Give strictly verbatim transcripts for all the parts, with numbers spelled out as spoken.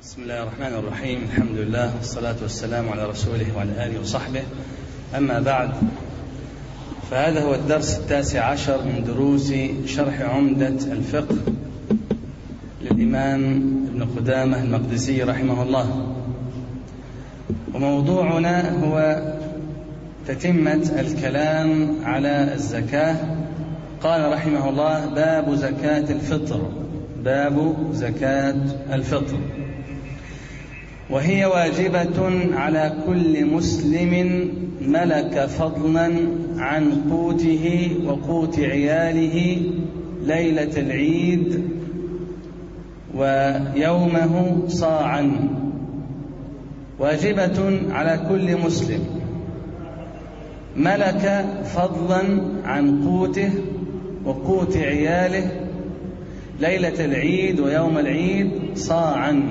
بسم الله الرحمن الرحيم. الحمد لله والصلاة والسلام على رسوله وعلى آله وصحبه. أما بعد، فهذا هو الدرس التاسع عشر من دروس شرح عمدة الفقه للإمام ابن قدامة المقدسي رحمه الله. وموضوعنا هو تتمة الكلام على الزكاة. قال رحمه الله: باب زكاة الفطر. باب زكاة الفطر، وهي واجبة على كل مسلم ملك فضلا عن قوته وقوت عياله ليلة العيد ويومه صاعا. واجبة على كل مسلم ملك فضلا عن قوته وقوت عياله ليلة العيد ويوم العيد صاعا.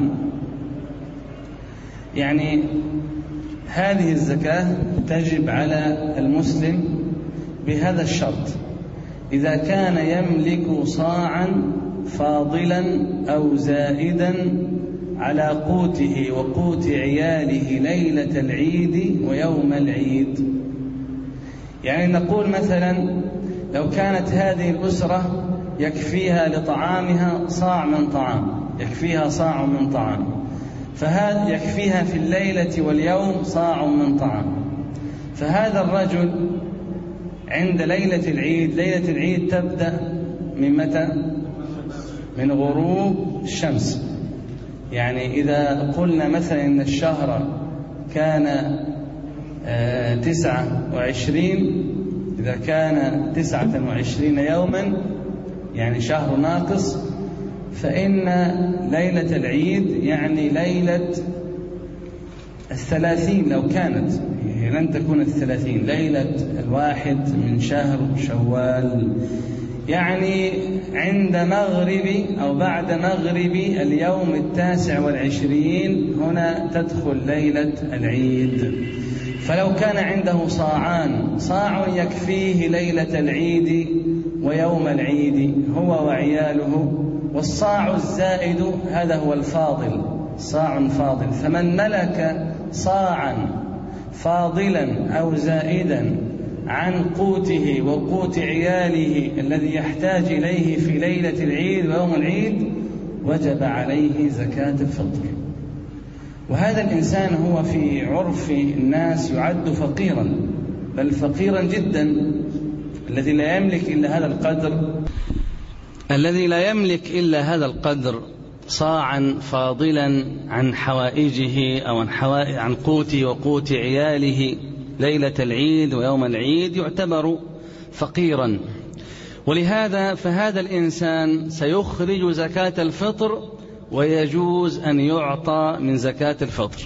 يعني هذه الزكاة تجب على المسلم بهذا الشرط: إذا كان يملك صاعا فاضلا أو زائدا على قوته وقوت عياله ليلة العيد ويوم العيد. يعني نقول مثلا لو كانت هذه الأسرة يكفيها لطعامها صاع من طعام، يكفيها صاع من طعام، فهذا يكفيها في الليلة واليوم صاع من طعام. فهذا الرجل عند ليلة العيد، ليلة العيد تبدأ من متى؟ من غروب الشمس. يعني إذا قلنا مثلا إن الشهر كان تسعة وعشرين، إذا كان تسعة وعشرين يوما يعني شهر ناقص، فإن ليلة العيد يعني ليلة الثلاثين. لو كانت لن تكون الثلاثين، ليلة الواحد من شهر شوال، يعني عند مغرب أو بعد مغرب اليوم التاسع والعشرين هنا تدخل ليلة العيد. فلو كان عنده صاعان، صاع يكفيه ليلة العيد ويوم العيد هو وعياله، والصاع الزائد هذا هو الفاضل، صاع فاضل. فمن ملك صاعا فاضلا أو زائدا عن قوته وقوت عياله الذي يحتاج إليه في ليلة العيد ويوم العيد وجب عليه زكاة الفطر. وهذا الإنسان هو في عرف الناس يعد فقيرا، بل فقيرا جدا، الذي لا يملك إلا هذا القدر الذي لا يملك إلا هذا القدر صاعا فاضلا عن حوائجه أو عن, حوائج عن قوته وقوت عياله ليلة العيد ويوم العيد يعتبر فقيرا. ولهذا فهذا الإنسان سيخرج زكاة الفطر، ويجوز أن يعطى من زكاة الفطر.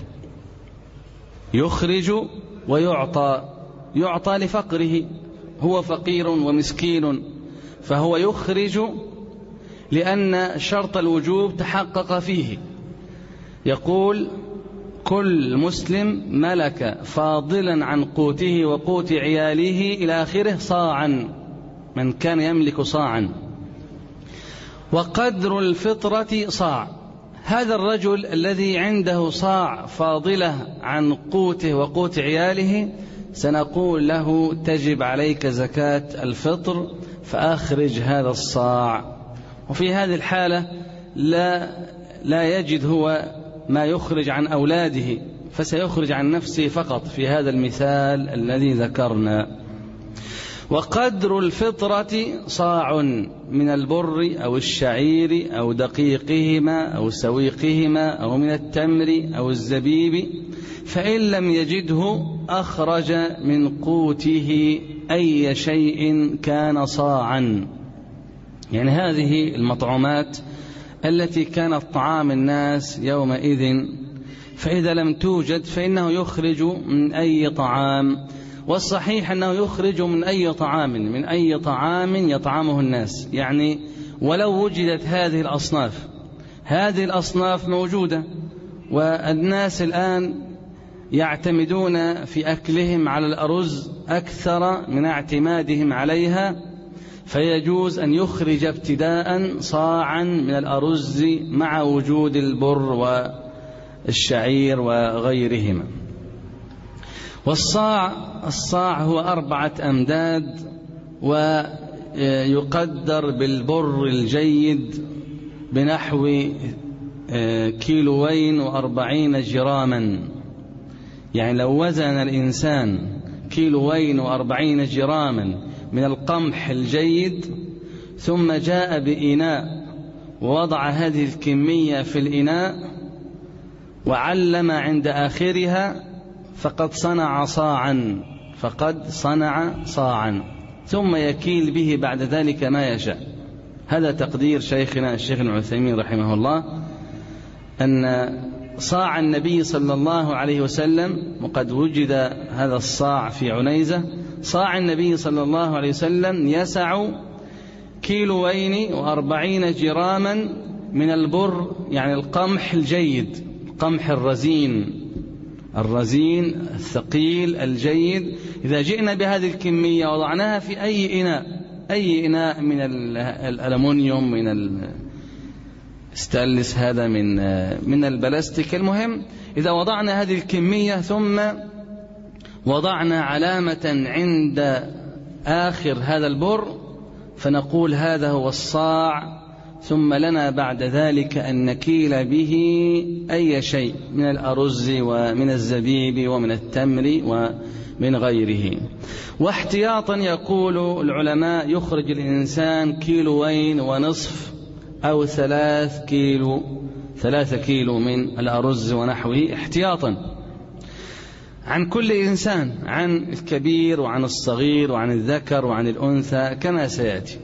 يخرج ويعطى، يعطى لفقره، هو فقير ومسكين، فهو يخرج لأن شرط الوجوب تحقق فيه. يقول: كل مسلم ملك فاضلا عن قوته وقوت عياله إلى آخره صاعا، من كان يملك صاعا. وقدر الفطرة صاع. هذا الرجل الذي عنده صاع فاضلة عن قوته وقوت عياله سنقول له: تجب عليك زكاة الفطر، فأخرج هذا الصاع. وفي هذه الحالة لا, لا يجد هو ما يخرج عن أولاده، فسيخرج عن نفسه فقط في هذا المثال الذي ذكرنا. وقدر الفطرة صاع من البر أو الشعير أو دقيقهما أو سويقهما أو من التمر أو الزبيب، فإن لم يجده أخرج من قوته أي شيء كان صاعا. يعني هذه المطعومات التي كانت طعام الناس يومئذ، فإذا لم توجد فإنه يخرج من أي طعام. والصحيح أنه يخرج من أي طعام، من أي طعام يطعمه الناس. يعني ولو وجدت هذه الأصناف، هذه الأصناف موجودة، والناس الآن يعتمدون في أكلهم على الأرز أكثر من اعتمادهم عليها، فيجوز أن يخرج ابتداء صاعا من الأرز مع وجود البر الشعير وغيرهما. والصاع الصاع هو أربعة أمداد، ويقدر بالبر الجيد بنحو كيلوين وأربعين جراما. يعني لو وزن الإنسان كيلوين وأربعين جراما من القمح الجيد ثم جاء بإناء ووضع هذه الكمية في الإناء وعلم عند آخرها فقد صنع صاعا فقد صنع صاعا ثم يكيل به بعد ذلك ما يشاء. هذا تقدير شيخنا الشيخ ابن عثيمين رحمه الله، أن صاع النبي صلى الله عليه وسلم، وقد وجد هذا الصاع في عنيزة، صاع النبي صلى الله عليه وسلم يسع كيلوين وأربعين جراما من البر، يعني القمح الجيد، القمح الرزين الرزين الثقيل الجيد. إذا جئنا بهذه الكمية وضعناها في أي إناء، أي إناء من الألمنيوم، من الستانلس، هذا من من البلاستيك، المهم إذا وضعنا هذه الكمية ثم وضعنا علامة عند آخر هذا البر فنقول هذا هو الصاع، ثم لنا بعد ذلك أن نكيل به أي شيء من الأرز ومن الزبيب ومن التمر ومن غيره. واحتياطا يقول العلماء يخرج الإنسان كيلوين ونصف أو ثلاث كيلو ثلاثة كيلو من الأرز ونحوه احتياطا عن كل إنسان، عن الكبير وعن الصغير وعن الذكر وعن الأنثى كما سيأتي.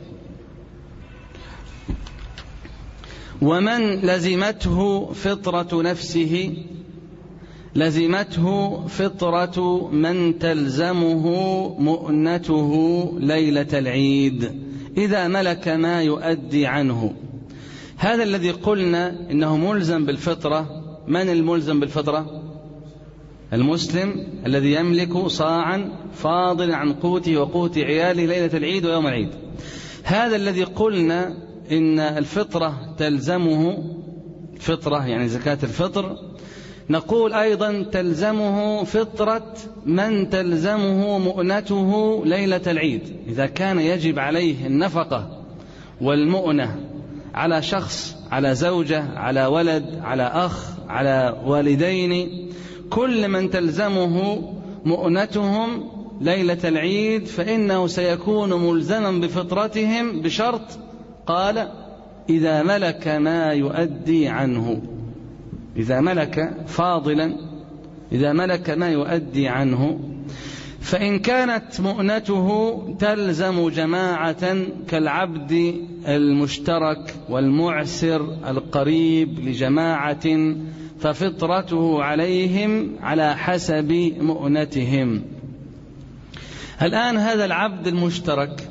ومن لزمته فطرة نفسه لزمته فطرة من تلزمه مؤنته ليلة العيد إذا ملك ما يؤدي عنه. هذا الذي قلنا إنه ملزم بالفطرة. من الملزم بالفطرة؟ المسلم الذي يملك صاعا فاضلا عن قوته وقوت عياله ليلة العيد ويوم العيد. هذا الذي قلنا إن الفطرة تلزمه، فطرة يعني زكاة الفطر، نقول أيضا تلزمه فطرة من تلزمه مؤنته ليلة العيد. إذا كان يجب عليه النفقة والمؤنة على شخص، على زوجة، على ولد، على أخ، على والدين، كل من تلزمه مؤنتهم ليلة العيد فإنه سيكون ملزما بفطرتهم بشرط، قال إذا ملك ما يؤدي عنه، إذا ملك فاضلا، إذا ملك ما يؤدي عنه. فإن كانت مؤنته تلزم جماعة كالعبد المشترك والمعسر القريب لجماعة ففطرته عليهم على حسب مؤنتهم. الآن هذا العبد المشترك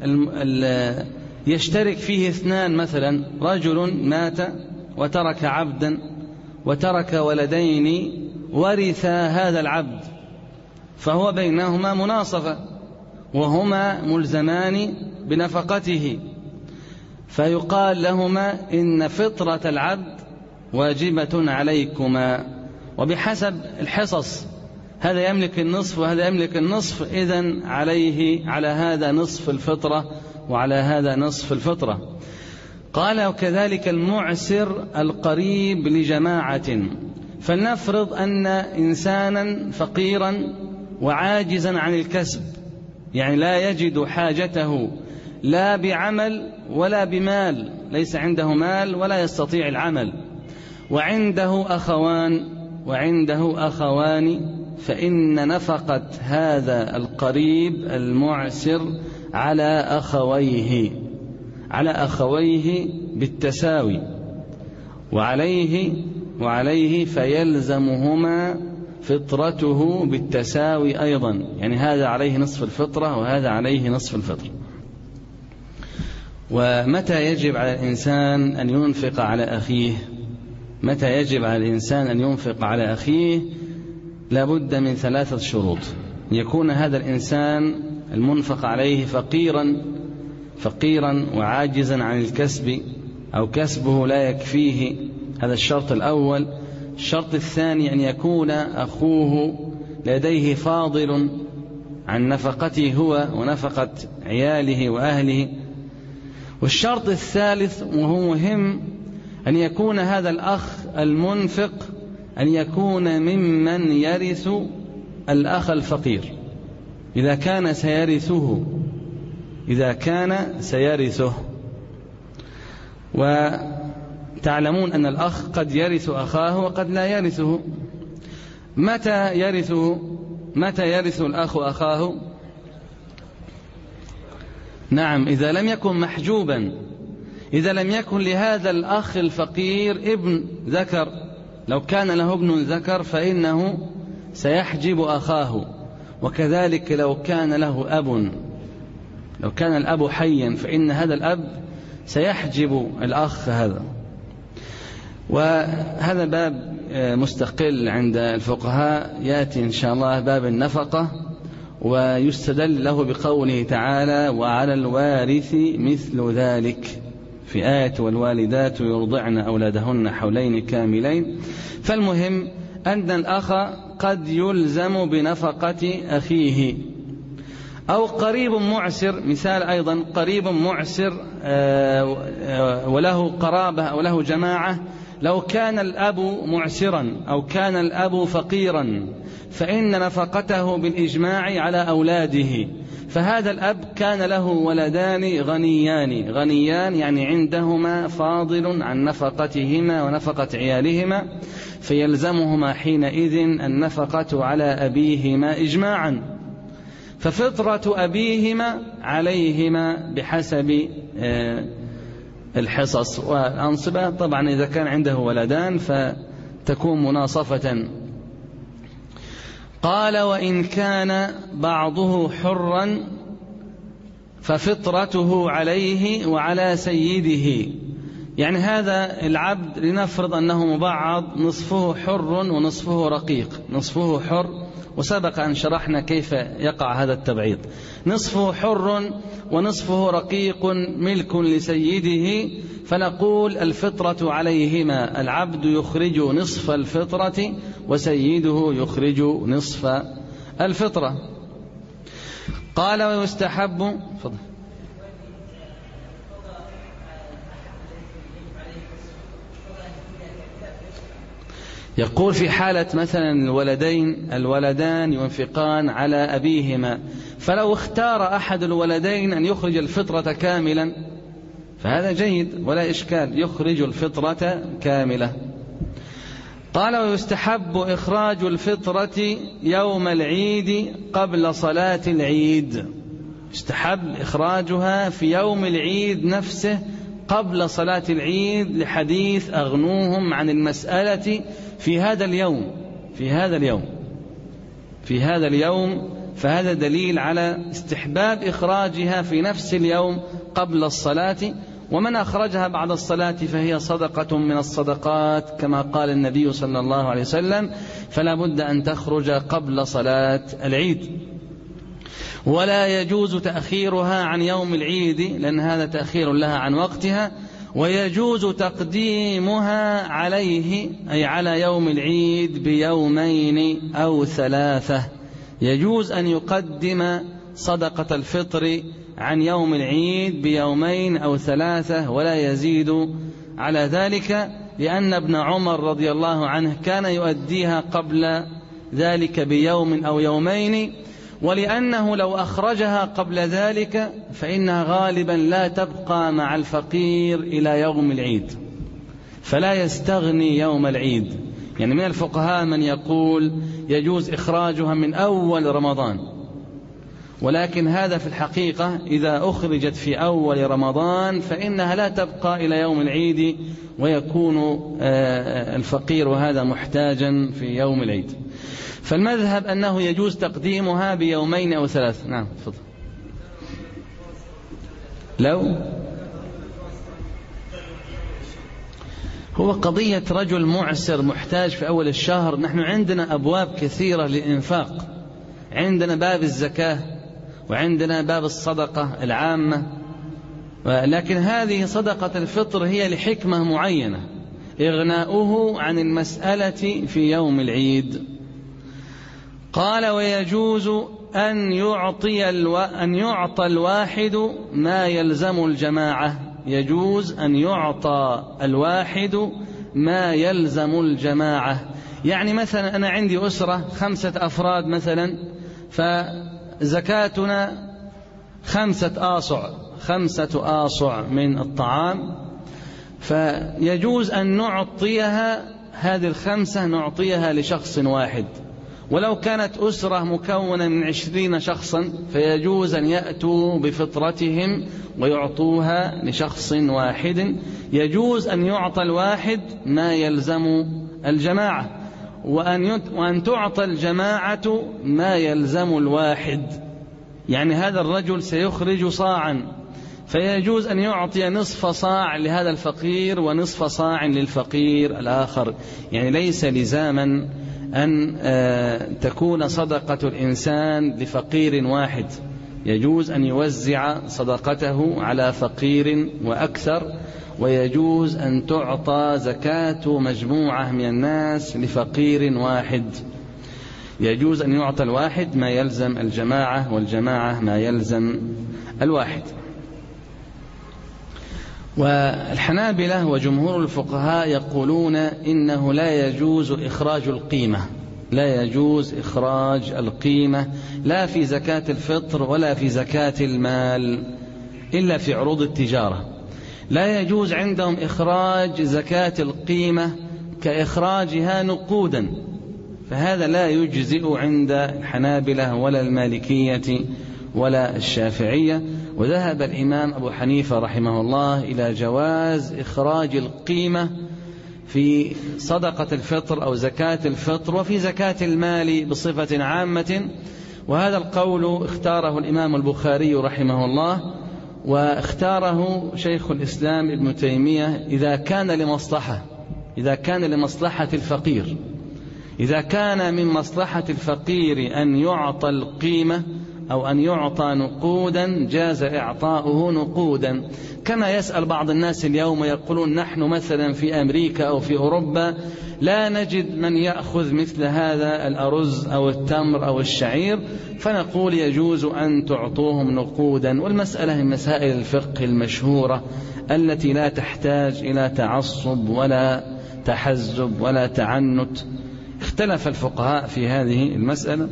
يشترك فيه اثنان، مثلا رجل مات وترك عبدا وترك ولدين ورث هذا العبد، فهو بينهما مناصفة وهما ملزمان بنفقته، فيقال لهما إن فطرة العبد واجبة عليكما وبحسب الحصص، هذا يملك النصف وهذا يملك النصف، إذن عليه على هذا نصف الفطرة وعلى هذا نصف الفطرة. قال وكذلك المعسر القريب لجماعة. فلنفرض أن إنسانا فقيرا وعاجزا عن الكسب، يعني لا يجد حاجته لا بعمل ولا بمال، ليس عنده مال ولا يستطيع العمل، وعنده أخوان وعنده أخوان فإن نفقة هذا القريب المعسر على أخويه على أخويه بالتساوي، وعليه وعليه فيلزمهما فطرته بالتساوي أيضا، يعني هذا عليه نصف الفطرة وهذا عليه نصف الفطرة. ومتى يجب على الإنسان أن ينفق على أخيه؟ متى يجب على الإنسان أن ينفق على أخيه؟ لابد من ثلاثة شروط: يكون هذا الإنسان المنفق عليه فقيرا فقيرا وعاجزا عن الكسب أو كسبه لا يكفيه، هذا الشرط الأول. الشرط الثاني أن يكون أخوه لديه فاضل عن نفقته هو ونفقة عياله وأهله. والشرط الثالث وهو مهم أن يكون هذا الأخ المنفق أن يكون ممن يرث الأخ الفقير إذا كان سيرثه إذا كان سيرثه وتعلمون أن الأخ قد يرث أخاه وقد لا يرثه. متى يرثه متى يرث الأخ أخاه؟ نعم، إذا لم يكن محجوبا، إذا لم يكن لهذا الأخ الفقير ابن ذكر. لو كان له ابن ذكر فإنه سيحجب أخاه، وكذلك لو كان له أب، لو كان الأب حيا فإن هذا الأب سيحجب الأخ هذا. وهذا باب مستقل عند الفقهاء يأتي إن شاء الله باب النفقة، ويستدل له بقوله تعالى وعلى الوارث مثل ذلك في آية والوالدات يرضعن أولادهن حولين كاملين. فالمهم أن الأخ قد يلزم بنفقة أخيه أو قريب معسر. مثال أيضا قريب معسر وله قرابة أو له جماعة، لو كان الأب معسرا أو كان الأب فقيرا فإن نفقته بالإجماع على أولاده. فهذا الأب كان له ولدان غنيان، غنيان يعني عندهما فاضل عن نفقتهما ونفقة عيالهما، فيلزمهما حينئذ النفقة على أبيهما إجماعا، ففطرة أبيهما عليهما بحسب الحصص والأنصبة. طبعا إذا كان عنده ولدان فتكون مناصفة. قال وإن كان بعضه حرا ففطرته عليه وعلى سيده. يعني هذا العبد لنفرض أنه مبعض، نصفه حر ونصفه رقيق، نصفه حر وسبق أن شرحنا كيف يقع هذا التبعيض، نصفه حر ونصفه رقيق ملك لسيده، فنقول الفطرة عليهما، العبد يخرج نصف الفطرة وسيده يخرج نصف الفطرة. قال ويستحب فضل. يقول في حالة مثلا الولدين الولدان ينفقان على أبيهما، فلو اختار أحد الولدين أن يخرج الفطرة كاملا فهذا جيد ولا إشكال، يخرج الفطرة كاملة. قال ويستحب إخراج الفطرة يوم العيد قبل صلاة العيد. يستحب إخراجها في يوم العيد نفسه قبل صلاة العيد، لحديث أغنوهم عن المسألة في هذا اليوم في هذا اليوم في هذا اليوم فهذا دليل على استحباب إخراجها في نفس اليوم قبل الصلاة. ومن أخرجها بعد الصلاة فهي صدقة من الصدقات كما قال النبي صلى الله عليه وسلم، فلا بد أن تخرج قبل صلاة العيد. ولا يجوز تأخيرها عن يوم العيد لأن هذا تأخير لها عن وقتها، ويجوز تقديمها عليه أي على يوم العيد بيومين أو ثلاثة. يجوز أن يقدم صدقة الفطر عن يوم العيد بيومين أو ثلاثة ولا يزيد على ذلك، لأن ابن عمر رضي الله عنه كان يؤديها قبل ذلك بيوم أو يومين، ولأنه لو أخرجها قبل ذلك فإنها غالبا لا تبقى مع الفقير إلى يوم العيد، فلا يستغني يوم العيد. يعني من الفقهاء من يقول يجوز إخراجها من أول رمضان، ولكن هذا في الحقيقة إذا أخرجت في أول رمضان فإنها لا تبقى إلى يوم العيد، ويكون الفقير هذا محتاجا في يوم العيد. فالمذهب أنه يجوز تقديمها بيومين أو ثلاث. نعم تفضل. لو هو قضية رجل معسر محتاج في أول الشهر، نحن عندنا أبواب كثيرة للإنفاق، عندنا باب الزكاة وعندنا باب الصدقة العامة، لكن هذه صدقة الفطر هي لحكمة معينة. إغناؤه عن المسألة في يوم العيد. قال: ويجوز أن يعطي الو... أن يعطى الواحد ما يلزم الجماعة. يجوز أن يعطى الواحد ما يلزم الجماعة. يعني مثلا أنا عندي أسرة خمسة أفراد مثلا، فزكاتنا خمسة آصع خمسة آصع من الطعام، فيجوز أن نعطيها هذه الخمسة نعطيها لشخص واحد. ولو كانت أسرة مكونة من عشرين شخصا فيجوز أن يأتوا بفطرتهم ويعطوها لشخص واحد. يجوز أن يعطى الواحد ما يلزم الجماعة، وأن, وأن تعطى الجماعة ما يلزم الواحد. يعني هذا الرجل سيخرج صاعا، فيجوز أن يعطي نصف صاع لهذا الفقير ونصف صاع للفقير الآخر. يعني ليس لزاما أن تكون صدقة الإنسان لفقير واحد، يجوز أن يوزع صدقته على فقير وأكثر، ويجوز أن تعطى زكاة مجموعة من الناس لفقير واحد. يجوز أن يعطى الواحد ما يلزم الجماعة، والجماعة ما يلزم الواحد. والحنابلة وجمهور الفقهاء يقولون إنه لا يجوز إخراج القيمة، لا يجوز إخراج القيمة لا في زكاة الفطر ولا في زكاة المال إلا في عروض التجارة. لا يجوز عندهم إخراج زكاة القيمة كإخراجها نقودا، فهذا لا يجزئ عند الحنابلة ولا المالكية ولا الشافعية. وذهب الإمام أبو حنيفة رحمه الله إلى جواز إخراج القيمة في صدقة الفطر أو زكاة الفطر وفي زكاة المال بصفة عامة. وهذا القول اختاره الإمام البخاري رحمه الله، واختاره شيخ الإسلام ابن تيمية إذا كان لمصلحة إذا كان لمصلحة الفقير. إذا كان من مصلحة الفقير أن يعطى القيمة أو أن يعطى نقودا جاز إعطاؤه نقودا. كما يسأل بعض الناس اليوم يقولون نحن مثلا في أمريكا أو في أوروبا لا نجد من يأخذ مثل هذا الأرز أو التمر أو الشعير، فنقول يجوز أن تعطوهم نقودا. والمسألة من مسائل الفقه المشهورة التي لا تحتاج إلى تعصب ولا تحزب ولا تعنت. اختلف الفقهاء في هذه المسألة.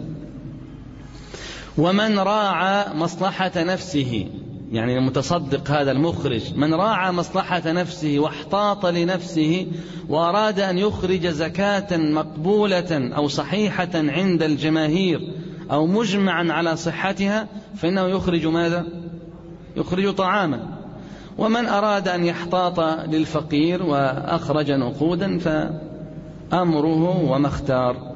ومن راعى مصلحة نفسه، يعني المتصدق هذا المخرج من راعى مصلحة نفسه واحتاط لنفسه وأراد أن يخرج زكاة مقبولة أو صحيحة عند الجماهير أو مجمعا على صحتها فإنه يخرج ماذا؟ يخرج طعاما. ومن أراد أن يحتاط للفقير وأخرج نقودا فأمره وما اختار.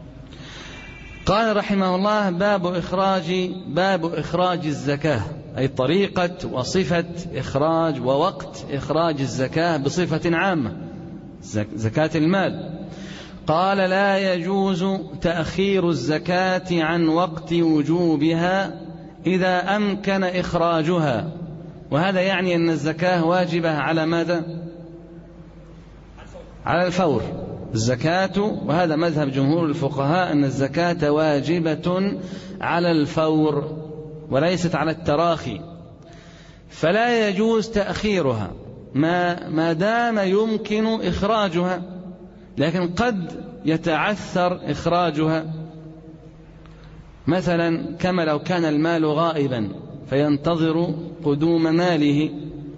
قال رحمه الله: باب إخراج باب إخراج الزكاة، أي طريقة وصفة إخراج ووقت إخراج الزكاة بصفة عامة، زكاة المال. قال: لا يجوز تأخير الزكاة عن وقت وجوبها إذا أمكن إخراجها. وهذا يعني أن الزكاة واجبة على ماذا؟ على الفور. الزكاة، وهذا مذهب جمهور الفقهاء، أن الزكاة واجبة على الفور وليست على التراخي، فلا يجوز تأخيرها ما ما دام يمكن إخراجها، لكن قد يتعثر إخراجها، مثلا كما لو كان المال غائبا فينتظر قدوم ماله.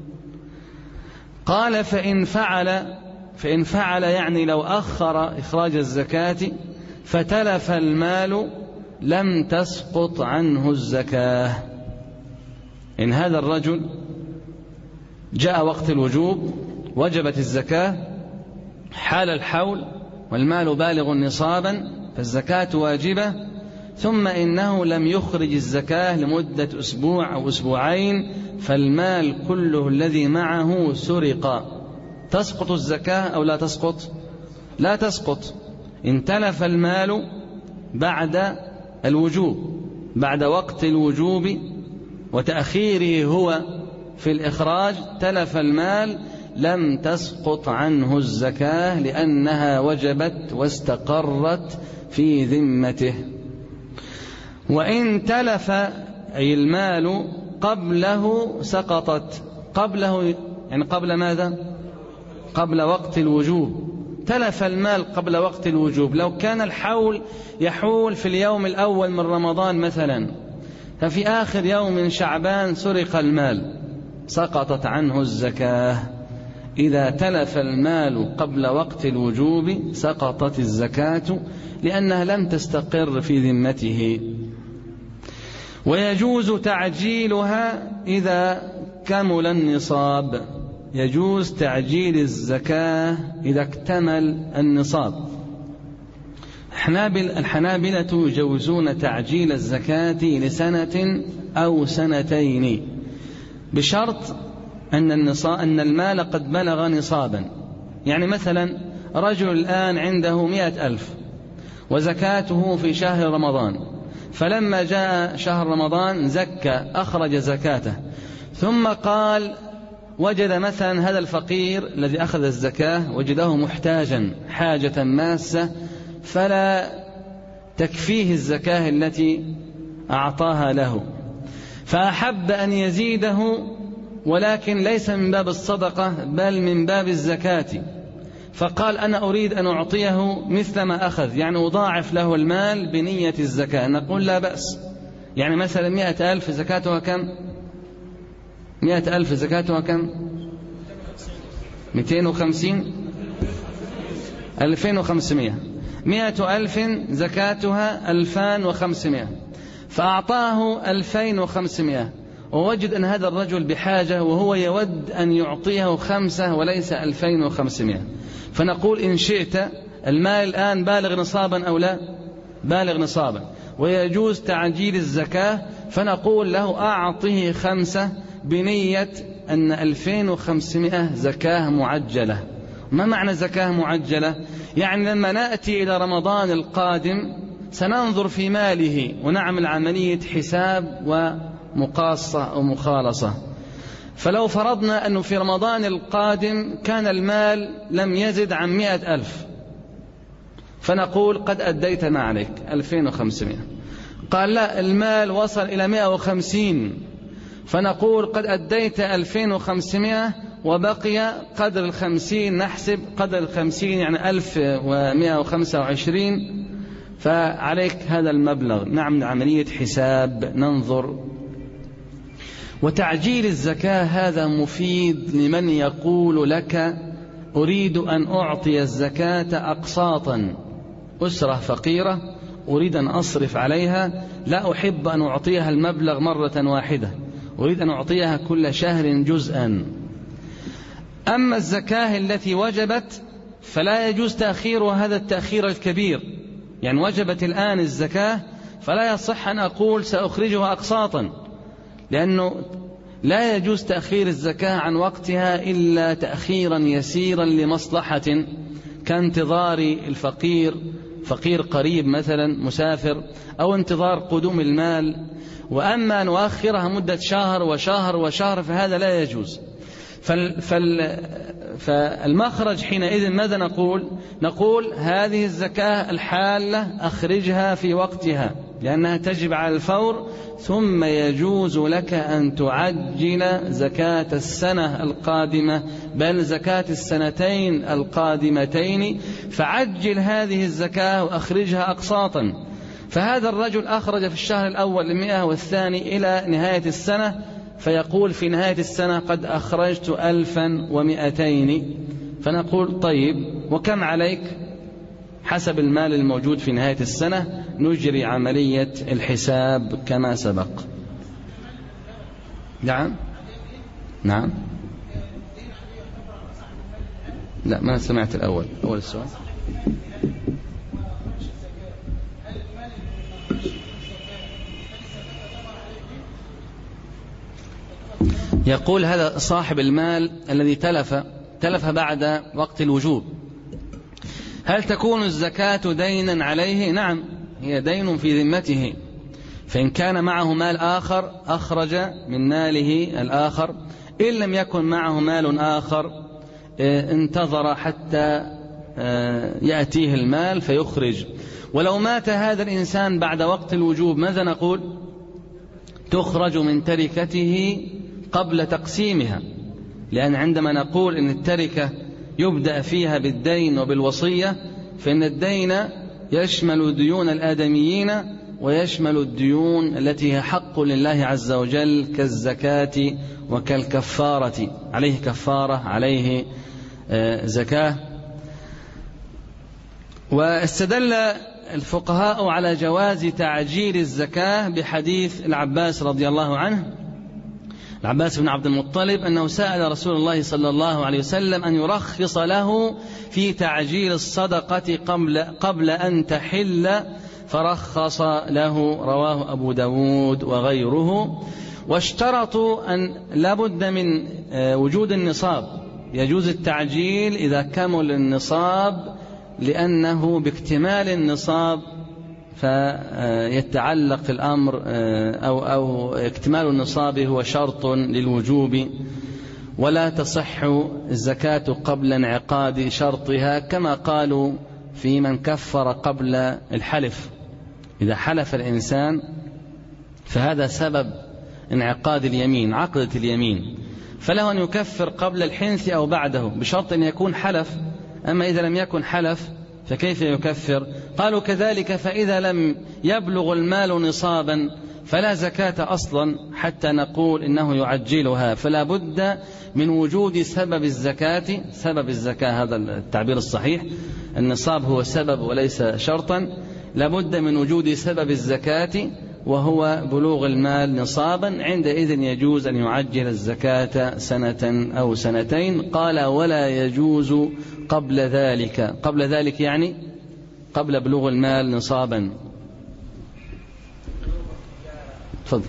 قال: فإن فعل فإن فعل يعني لو أخر إخراج الزكاة فتلف المال لم تسقط عنه الزكاة. إن هذا الرجل جاء وقت الوجوب وجبت الزكاة حال الحول والمال بالغ نصابا فالزكاة واجبة، ثم إنه لم يخرج الزكاة لمدة أسبوع أو أسبوعين فالمال كله الذي معه سرق، تسقط الزكاة أو لا تسقط؟ لا تسقط. إن تلف المال بعد الوجوب، بعد وقت الوجوب وتأخيره هو في الإخراج، تلف المال لم تسقط عنه الزكاة لأنها وجبت واستقرت في ذمته. وإن تلف أي المال قبله سقطت. قبله يعني قبل ماذا؟ قبل وقت الوجوب. تلف المال قبل وقت الوجوب، لو كان الحول يحول في اليوم الأول من رمضان مثلا، ففي آخر يوم من شعبان سرق المال، سقطت عنه الزكاة. إذا تلف المال قبل وقت الوجوب سقطت الزكاة لأنها لم تستقر في ذمته. ويجوز تعجيلها إذا كمل النصاب. يجوز تعجيل الزكاة إذا اكتمل النصاب. الحنابلة يجوزون تعجيل الزكاة لسنة أو سنتين بشرط أن النصاب أن المال قد بلغ نصابا. يعني مثلا رجل الآن عنده مئة ألف وزكاته في شهر رمضان، فلما جاء شهر رمضان زكى أخرج زكاته، ثم قال وجد مثلا هذا الفقير الذي أخذ الزكاة وجده محتاجا حاجة ماسة فلا تكفيه الزكاة التي أعطاها له، فأحب أن يزيده ولكن ليس من باب الصدقة بل من باب الزكاة، فقال أنا أريد أن أعطيه مثل ما أخذ، يعني أضاعف له المال بنية الزكاة. نقول لا بأس. يعني مثلا مئة ألف زكاتها كم؟ مئة ألف زكاتها كم؟ مئتين وخمسين ألفين وخمسمائة. مئة ألف زكاتها ألفان وخمسمائة، فأعطاه ألفين وخمسمائة ووجد أن هذا الرجل بحاجة وهو يود أن يعطيه خمسة وليس ألفين وخمسمائة، فنقول إن شئت المال الآن بالغ نصابا أو لا؟ بالغ نصابا، ويجوز تعجيل الزكاة، فنقول له أعطه خمسة بنية أن ألفين وخمسمائة زكاة معجلة. ما معنى زكاة معجلة؟ يعني لما نأتي إلى رمضان القادم سننظر في ماله ونعمل عملية حساب ومقاصة أو مخالصة. فلو فرضنا أنه في رمضان القادم كان المال لم يزد عن مئة ألف، فنقول قد أديت ما عليك ألفين وخمسمائة. قال لا المال وصل إلى مئة وخمسين، فنقول قد أديت ألفين وخمسمائة وبقي قدر الخمسين، نحسب قدر الخمسين يعني ألف ومئة وخمسة وعشرين، فعليك هذا المبلغ. نعمل عملية حساب ننظر. وتعجيل الزكاة هذا مفيد لمن يقول لك أريد أن أعطي الزكاة أقساطا، أسرة فقيرة أريد أن أصرف عليها، لا أحب أن أعطيها المبلغ مرة واحدة، أريد أن أعطيها كل شهر جزءا. أما الزكاة التي وجبت فلا يجوز تأخيرها هذا التأخير الكبير، يعني وجبت الآن الزكاة فلا يصح أن أقول سأخرجها أقساطا، لأنه لا يجوز تأخير الزكاة عن وقتها إلا تأخيرا يسيرا لمصلحة كانتظار الفقير، فقير قريب مثلا مسافر، أو انتظار قدوم المال. وأما نؤخرها مدة شهر وشهر وشهر فهذا لا يجوز. فال فال فالمخرج حينئذ ماذا نقول؟ نقول هذه الزكاة الحالة أخرجها في وقتها لأنها تجب على الفور، ثم يجوز لك أن تعجل زكاة السنة القادمة بل زكاة السنتين القادمتين، فعجل هذه الزكاة وأخرجها أقساطا. فهذا الرجل أخرج في الشهر الأول مئة والثاني إلى نهاية السنة، فيقول في نهاية السنة قد أخرجت ألفا ومئتين، فنقول طيب وكم عليك؟ حسب المال الموجود في نهاية السنة نجري عملية الحساب كما سبق. نعم نعم لا ما سمعت الأول أول السؤال. يقول هذا صاحب المال الذي تلف تلف بعد وقت الوجوب، هل تكون الزكاة دينا عليه؟ نعم هي دين في ذمته، فإن كان معه مال آخر أخرج من ماله الآخر، إن لم يكن معه مال آخر انتظر حتى يأتيه المال فيخرج. ولو مات هذا الإنسان بعد وقت الوجوب ماذا نقول؟ تخرج من تركته قبل تقسيمها، لأن عندما نقول إن التركة يبدأ فيها بالدين وبالوصية فإن الدين يشمل ديون الآدميين ويشمل الديون التي هي حق لله عز وجل كالزكاة وكالكفارة، عليه كفارة عليه زكاة. واستدل الفقهاء على جواز تعجيل الزكاة بحديث العباس رضي الله عنه، العباس بن عبد المطلب، أنه سأل رسول الله صلى الله عليه وسلم أن يرخص له في تعجيل الصدقة قبل, قبل أن تحل فرخص له، رواه أبو داود وغيره. واشترطوا أن لابد من وجود النصاب، يجوز التعجيل إذا كمل النصاب، لأنه باكتمال النصاب فيتعلق الأمر أو, أو اكتمال النصاب هو شرط للوجوب، ولا تصح الزكاة قبل انعقاد شرطها، كما قالوا في من كفر قبل الحلف. إذا حلف الإنسان فهذا سبب انعقاد اليمين، عقدة اليمين، فله أن يكفر قبل الحنث أو بعده بشرط أن يكون حلف. أما إذا لم يكن حلف فكيف يكفر؟ قالوا كذلك فإذا لم يبلغ المال نصابا فلا زكاة أصلا حتى نقول إنه يعجلها، فلا بد من وجود سبب الزكاة. سبب الزكاة هذا التعبير الصحيح، النصاب هو سبب وليس شرطا، لا بد من وجود سبب الزكاة وهو بلوغ المال نصابا، عندئذ يجوز أن يعجل الزكاة سنة أو سنتين. قال ولا يجوز قبل ذلك، قبل ذلك يعني قبل بلوغ المال نصابا. تفضل.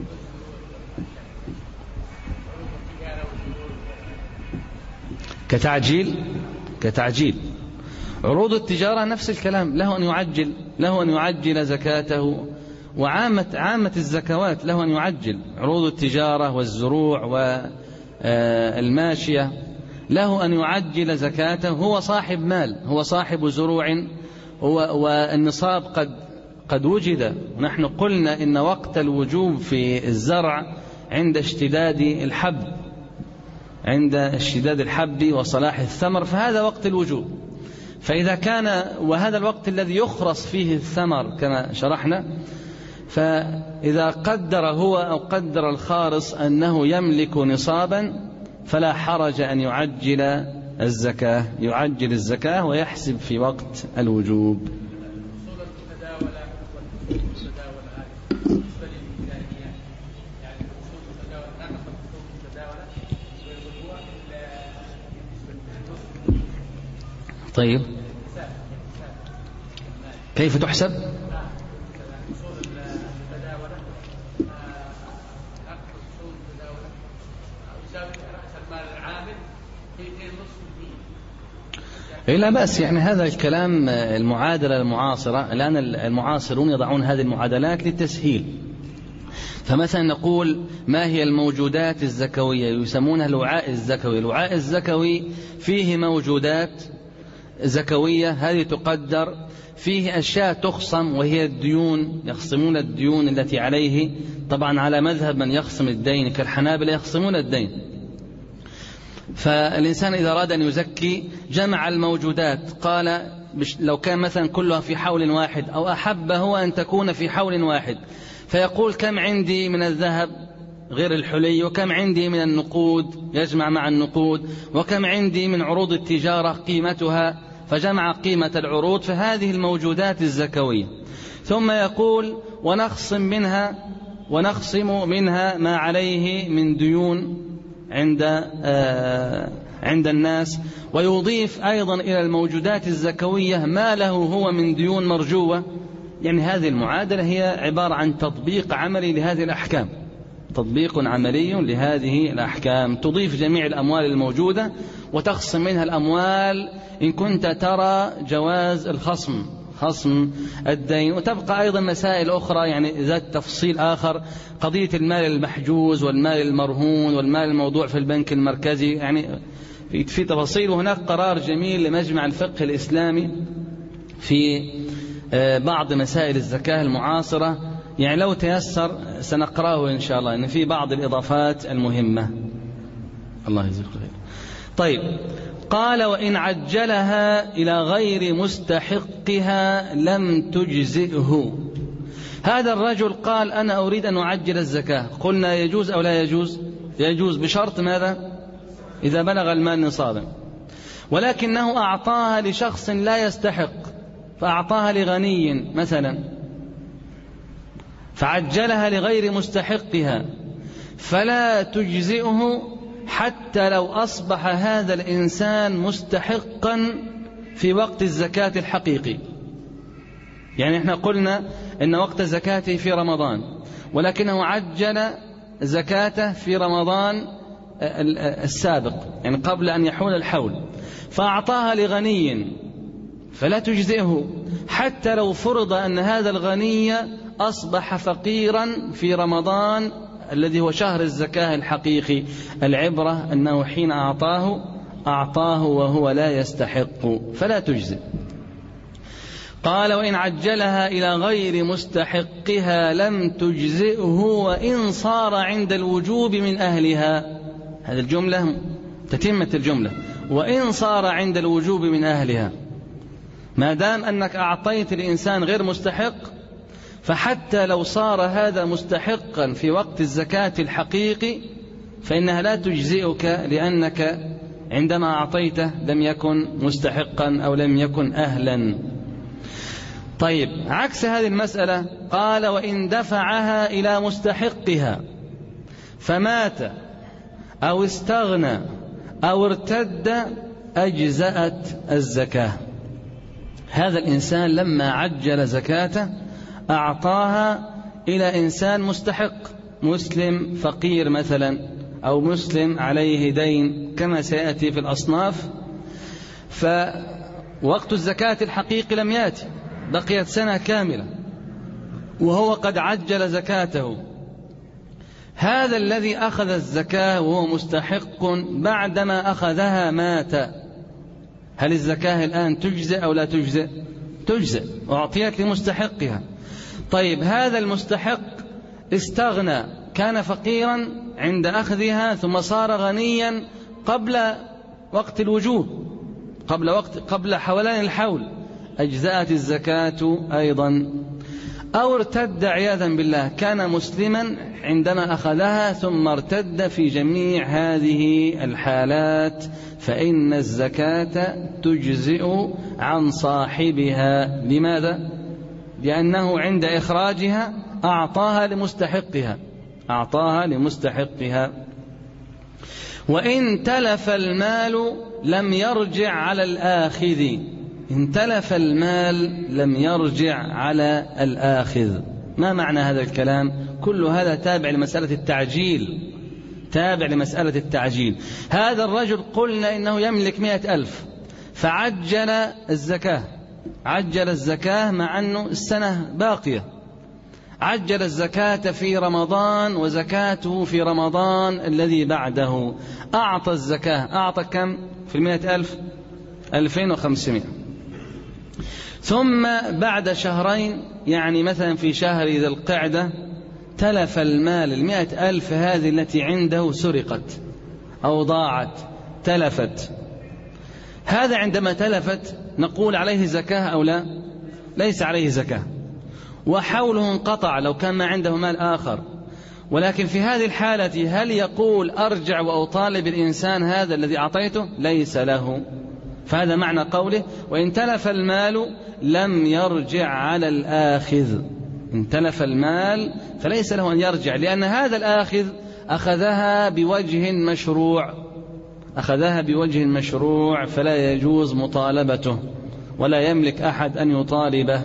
كتعجيل كتعجيل عروض التجارة نفس الكلام، له أن يعجل له أن يعجل زكاته، وعامة عامة الزكوات له أن يعجل. عروض التجارة والزروع والماشية له أن يعجل زكاته، هو صاحب مال، هو صاحب زروع، والنصاب قد قد وجد. نحن قلنا إن وقت الوجوب في الزرع عند اشتداد الحب، عند اشتداد الحب وصلاح الثمر، فهذا وقت الوجوب. فإذا كان وهذا الوقت الذي يخرص فيه الثمر كما شرحنا، فإذا قدر هو أو قدر الخارص أنه يملك نصابا فلا حرج أن يعجل الزكاة، يعجل الزكاة ويحسب في وقت الوجوب. طيب كيف تحسب؟ لا بأس، يعني هذا الكلام المعادلة المعاصرة، الآن المعاصرون يضعون هذه المعادلات للتسهيل. فمثلا نقول ما هي الموجودات الزكوية، يسمونها الوعاء الزكوي. الوعاء الزكوي فيه موجودات زكوية، هذه تقدر، فيه أشياء تخصم وهي الديون، يخصمون الديون التي عليه، طبعا على مذهب من يخصم الدين كالحنابلة يخصمون الدين. فالإنسان إذا أراد أن يزكي جمع الموجودات، قال لو كان مثلا كلها في حول واحد، أو أحب هو أن تكون في حول واحد، فيقول كم عندي من الذهب غير الحلي، وكم عندي من النقود، يجمع مع النقود، وكم عندي من عروض التجارة قيمتها، فجمع قيمة العروض، فهذه الموجودات الزكوية. ثم يقول ونخصم منها ونخصم منها ما عليه من ديون عند آه عند الناس، ويضيف أيضا إلى الموجودات الزكوية ما له هو من ديون مرجوة. يعني هذه المعادلة هي عبارة عن تطبيق عملي لهذه الأحكام، تطبيق عملي لهذه الأحكام. تضيف جميع الأموال الموجودة وتخصم منها الأموال إن كنت ترى جواز الخصم، خصم الدين. وتبقى أيضا مسائل أخرى يعني ذات تفصيل آخر، قضية المال المحجوز والمال المرهون والمال الموضوع في البنك المركزي، يعني في, في تفاصيل. وهناك قرار جميل لمجمع الفقه الإسلامي في بعض مسائل الزكاة المعاصرة، يعني لو تيسر سنقرأه إن شاء الله، إن في بعض الإضافات المهمة. الله يجزيك خير. طيب، قال وإن عجلها إلى غير مستحقها لم تجزئه. هذا الرجل قال أنا أريد أن أعجل الزكاة، قلنا يجوز أو لا يجوز؟ يجوز بشرط ماذا؟ إذا بلغ المال نصابا. ولكنه أعطاها لشخص لا يستحق، فأعطاها لغني مثلا، فعجلها لغير مستحقها، فلا تجزئه حتى لو أصبح هذا الإنسان مستحقا في وقت الزكاة الحقيقي. يعني احنا قلنا إن وقت زكاته في رمضان، ولكنه عجل زكاته في رمضان السابق، يعني قبل أن يحول الحول، فأعطاها لغني فلا تجزئه حتى لو فرض أن هذا الغني أصبح فقيرا في رمضان الذي هو شهر الزكاة الحقيقي. العبرة أنه حين أعطاه أعطاه وهو لا يستحق، فلا تجزئ. قال وإن عجلها إلى غير مستحقها لم تجزئه وإن صار عند الوجوب من أهلها. هذه الجملة تتمة الجملة، وإن صار عند الوجوب من أهلها. ما دام أنك أعطيت الإنسان غير مستحق، فحتى لو صار هذا مستحقا في وقت الزكاة الحقيقي فإنها لا تجزئك، لأنك عندما أعطيته لم يكن مستحقا أو لم يكن أهلا. طيب، عكس هذه المسألة قال وإن دفعها إلى مستحقها فمات أو استغنى أو ارتد أجزأت الزكاة. هذا الإنسان لما عجل زكاته أعطاها إلى إنسان مستحق، مسلم فقير مثلا، أو مسلم عليه دين كما سيأتي في الأصناف، فوقت الزكاة الحقيقي لم يأتي، بقيت سنة كاملة وهو قد عجل زكاته. هذا الذي أخذ الزكاة وهو مستحق بعدما أخذها مات، هل الزكاة الآن تجزئ أو لا تجزئ؟ تجزئ، أعطيت لمستحقها. طيب، هذا المستحق استغنى، كان فقيرا عند أخذها ثم صار غنيا قبل وقت الوجوب، قبل وقت قبل حولان الحول، أجزأت الزكاة أيضا. أو ارتد عياذا بالله، كان مسلما عندما أخذها ثم ارتد، في جميع هذه الحالات فإن الزكاة تجزئ عن صاحبها. لماذا؟ لأنه عند إخراجها أعطاها لمستحقها، أعطاها لمستحقها. وإن تلف المال لم يرجع على الآخذ. إن تلف المال لم يرجع على الآخذ. ما معنى هذا الكلام؟ كل هذا تابع لمسألة التعجيل، تابع لمسألة التعجيل. هذا الرجل قلنا إنه يملك مئة ألف، فعجل الزكاة، عجل الزكاة مع أنه السنة باقية، عجل الزكاة في رمضان وزكاته في رمضان الذي بعده. أعطى الزكاة، أعطى كم في المئة ألف؟ ألفين وخمسمائة. ثم بعد شهرين، يعني مثلا في شهر ذي القعدة، تلف المال، المئة ألف هذه التي عنده سرقت أو ضاعت، تلفت. هذا عندما تلفت نقول عليه زكاة أو لا؟ ليس عليه زكاة، وحوله انقطع لو كان ما عنده مال آخر. ولكن في هذه الحالة هل يقول أرجع وأطالب الإنسان هذا الذي أعطيته؟ ليس له. فهذا معنى قوله وإن تلف المال لم يرجع على الآخذ. إن تلف المال فليس له أن يرجع، لأن هذا الآخذ أخذها بوجه مشروع، أخذها بوجه مشروع، فلا يجوز مطالبته ولا يملك أحد أن يطالبه.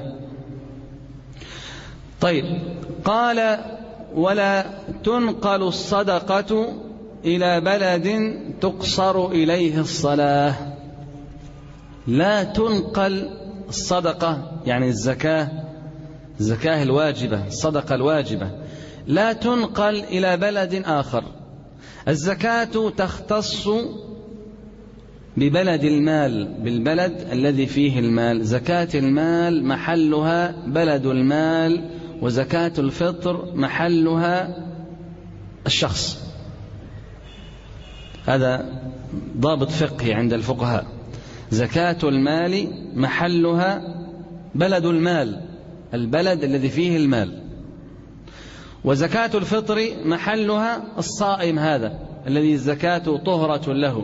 طيب، قال ولا تنقل الصدقة إلى بلد تقصر إليه الصلاة. لا تنقل الصدقة، يعني الزكاة، الزكاة الواجبة، الصدقة الواجبة، لا تنقل إلى بلد آخر. الزكاة تختص ببلد المال، بالبلد الذي فيه المال. زكاة المال محلها بلد المال، وزكاة الفطر محلها الشخص. هذا ضابط فقهي عند الفقهاء. زكاة المال محلها بلد المال، البلد الذي فيه المال. وزكاة الفطر محلها الصائم هذا الذي الزكاة طهرة له.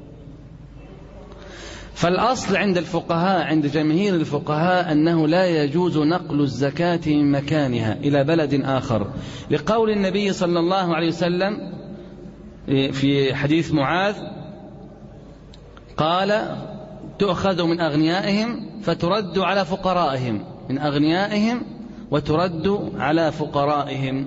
فالأصل عند الفقهاء، عند جماهير الفقهاء، أنه لا يجوز نقل الزكاة من مكانها إلى بلد آخر، لقول النبي صلى الله عليه وسلم في حديث معاذ قال: تؤخذ من أغنيائهم فترد على فقرائهم، من أغنيائهم وترد على فقرائهم.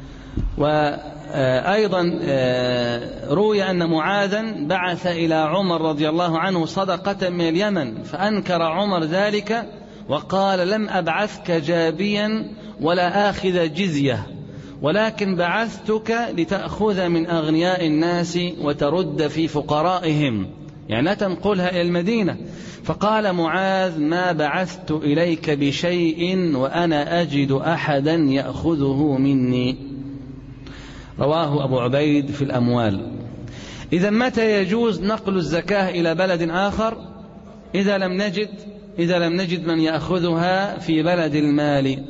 وأيضا روي أن معاذا بعث إلى عمر رضي الله عنه صدقة من اليمن، فأنكر عمر ذلك وقال: لم أبعثك جابيا ولا آخذ جزية، ولكن بعثتك لتأخذ من أغنياء الناس وترد في فقرائهم، يعني لا تنقلها إلى المدينة. فقال معاذ: ما بعثت إليك بشيء وأنا أجد أحدا يأخذه مني. رواه أبو عبيد في الأموال. إذا متى يجوز نقل الزكاة إلى بلد آخر؟ إذا لم نجد إذا لم نجد من يأخذها في بلد المال.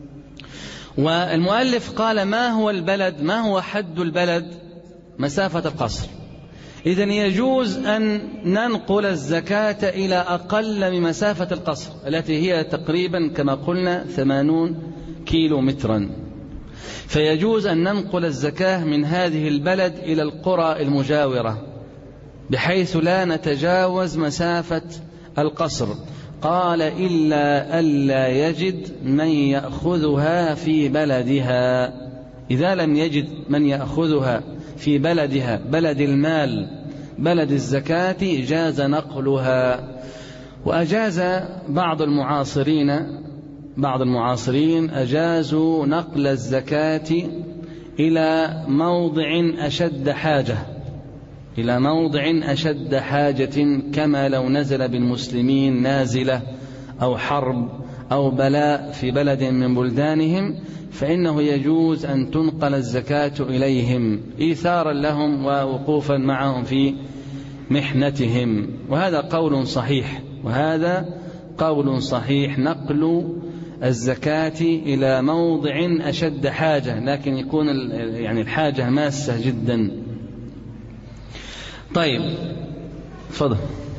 والمؤلف قال: ما هو البلد؟ ما هو حد البلد؟ مسافة القصر. إذن يجوز أن ننقل الزكاة إلى أقل من مسافة القصر التي هي تقريبا كما قلنا ثمانون كيلو مترا. فيجوز أن ننقل الزكاة من هذه البلد إلى القرى المجاورة بحيث لا نتجاوز مسافة القصر. قال: إلا ألا يجد من يأخذها في بلدها. إذا لم يجد من يأخذها في بلدها، بلد المال، بلد الزكاة، جاز نقلها. وأجاز بعض المعاصرين بعض المعاصرين أجازوا نقل الزكاة إلى موضع أشد حاجة إلى موضع أشد حاجة كما لو نزل بالمسلمين نازلة أو حرب أو بلاء في بلد من بلدانهم، فإنه يجوز أن تنقل الزكاة إليهم إيثارا لهم ووقوفا معهم في محنتهم. وهذا قول صحيح وهذا قول صحيح نقل الزكاة إلى موضع أشد حاجة، لكن يكون يعني الحاجة ماسة جدا. طيب تفضل.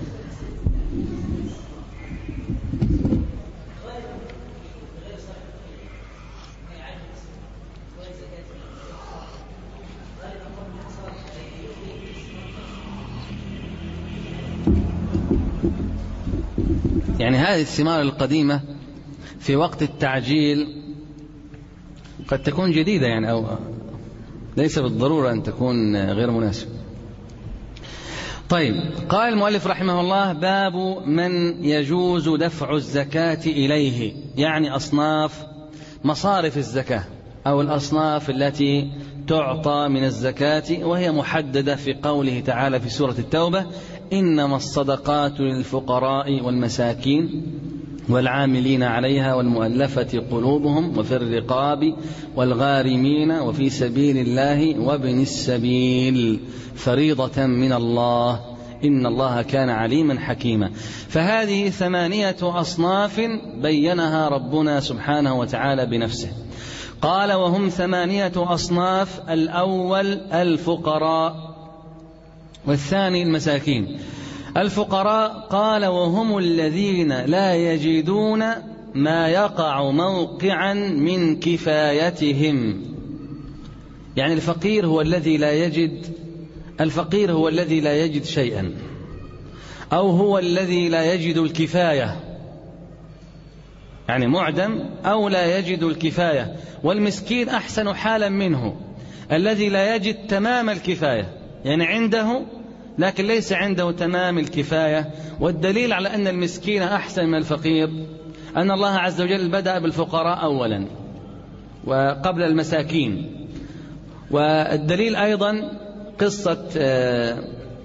يعني هذه الثمار القديمة في وقت التعجيل قد تكون جديدة، يعني أو ليس بالضرورة أن تكون غير مناسبة. طيب، قال المؤلف رحمه الله: باب من يجوز دفع الزكاة إليه، يعني أصناف مصارف الزكاة أو الأصناف التي تعطى من الزكاة، وهي محددة في قوله تعالى في سورة التوبة: إنما الصدقات للفقراء والمساكين والعاملين عليها والمؤلفة قلوبهم وفي الرقاب والغارمين وفي سبيل الله وابن السبيل فريضة من الله إن الله كان عليما حكيما. فهذه ثمانية أصناف بينها ربنا سبحانه وتعالى بنفسه. قال: وهم ثمانية أصناف: الأول الفقراء، والثاني المساكين. الفقراء قال: وهم الذين لا يجدون ما يقع موقعا من كفايتهم. يعني الفقير هو الذي لا يجد الفقير هو الذي لا يجد شيئا، أو هو الذي لا يجد الكفاية، يعني معدم أو لا يجد الكفاية. والمسكين أحسن حالا منه، الذي لا يجد تمام الكفاية، يعني عنده لكن ليس عنده تمام الكفاية. والدليل على أن المسكين أحسن من الفقير أن الله عز وجل بدأ بالفقراء أولا وقبل المساكين. والدليل أيضا قصة